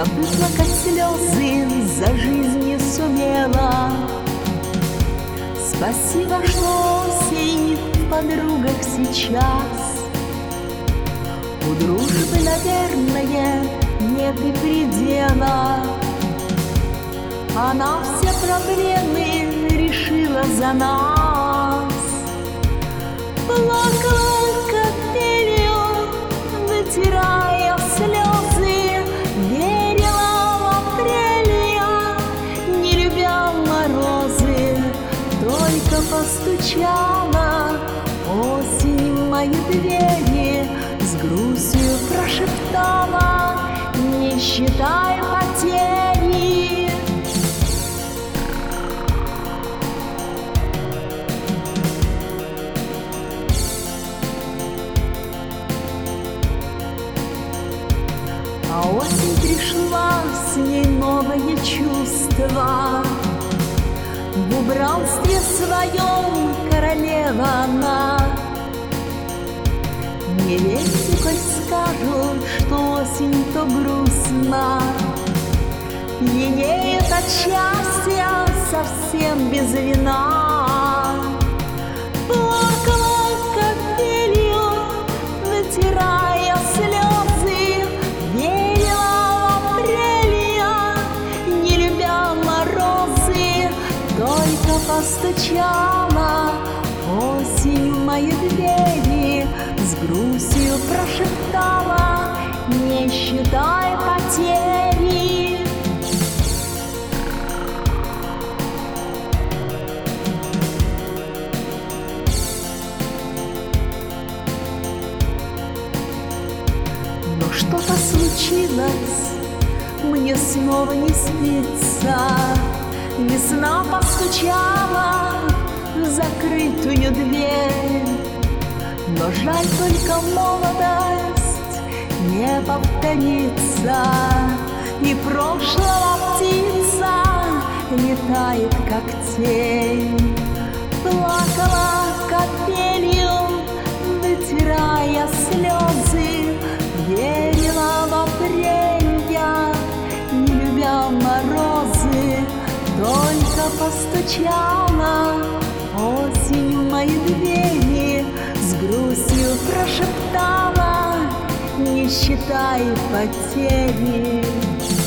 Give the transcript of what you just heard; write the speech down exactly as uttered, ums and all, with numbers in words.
Я выплакать слезы за жизнь не сумела. Спасибо, что осень в подругах сейчас. У дружбы, наверное, нет и предела. Она все проблемы решила за нас. Плакала капелью, вытирая слезы, верила в апрель я, не любя морозы. Только постучала осень в мои двери, с грустью прошептала: не считай потери. А осень пришла, с ней новое чувство. В убранстве своем королева она. Не верьте, коль скажут, что осень то грустна. Пьянеет от счастья совсем без вина. Плакала капелью, вытирая слезы, верила в апрель я, не любя морозы. Только постучала осень в мои двери, с грустью прошептала: не считай потери. Но что-то случилось, мне снова не спится. Весна постучала в закрытую дверь. Но жаль, только молодость не повторится, и прошлого птица летает, как тень. Плакала капелью, вытирая слезы, верила в апрель я, не любя морозы. Только постучала осень в мои двери, с грустью прошептала: не считай потери.